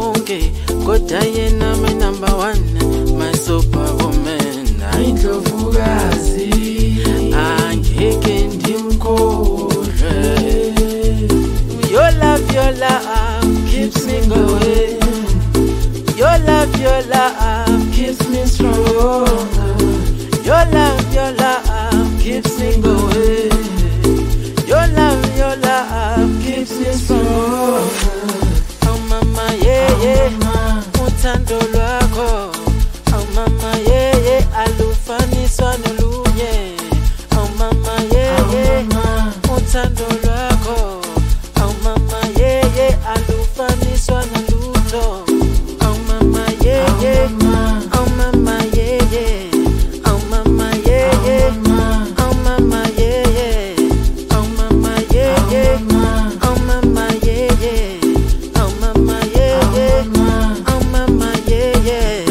bonke kodwa yena my number one, my superwoman. Indlovukazi Angeke ndimkhohlwe. Your love keeps me going. Your love keeps me strong. Your love keeps me going. Your love keeps me strong. Oh mama, yeah, yeah. Uthando lwakho. Oh mama, yeah, yeah. Alufaniswa nolunye. Oh mama, yeah, yeah. Uthando lwakho. Oh mama, yeah, yeah. Alufaniswa nolutho. Oh mama, yeah, yeah. Oh mama, yeah, yeah. Oh mama, yeah, yeah. Oh mama, yeah, yeah. Oh mama, yeah, yeah. Oh mama, yeah, yeah. Oh mama, yeah, yeah. Oh mama, yeah, yeah.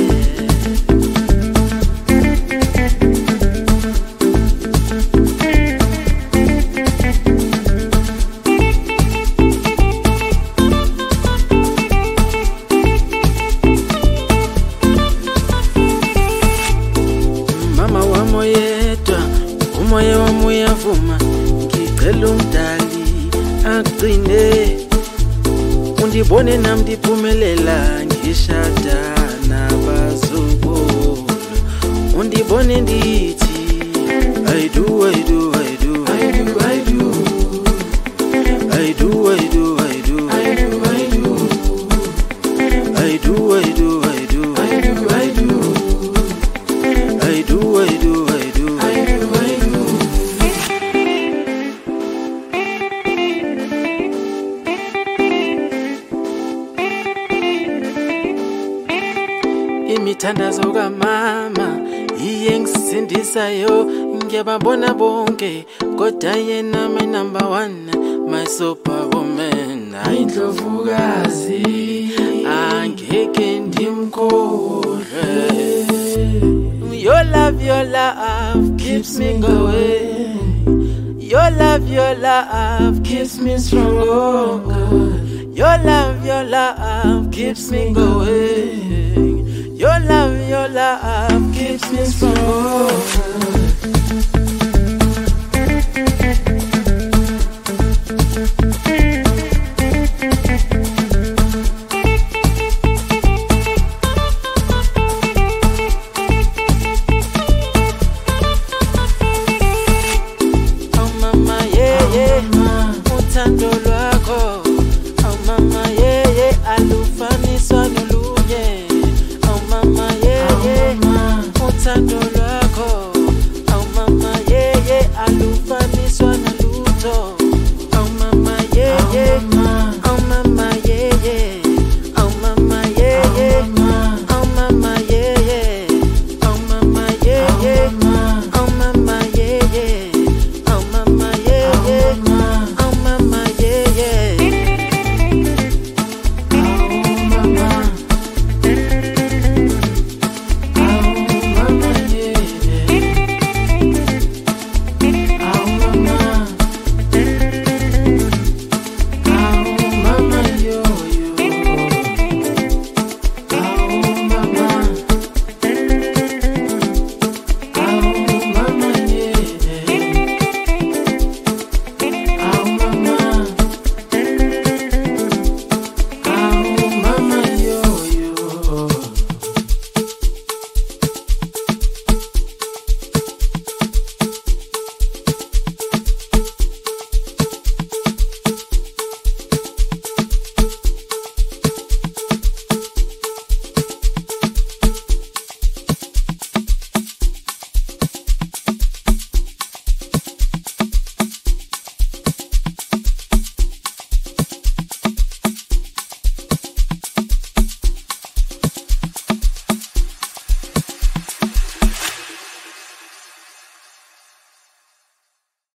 Mama wamoyedwa, umoya wami uyavuma. Ngicela umdali agcine, undibone nami ndiphumelela ngishada nabazukulu. Undibone ndithi I do, I do, I do, I do, I do, I do, I do, I do, I do, I do, I do, I do, I do, I do, I do. I do, I do, I do, I do, I do. Imithandazo kamama iye ngisindisayo, ngiyababona bonke kodwa yena my number one, my superwoman. Indlovukazi Angeke ndimkhohlwe. Your love keeps me going. Your love keeps me strong. Your love keeps me going. Your love keeps me strong.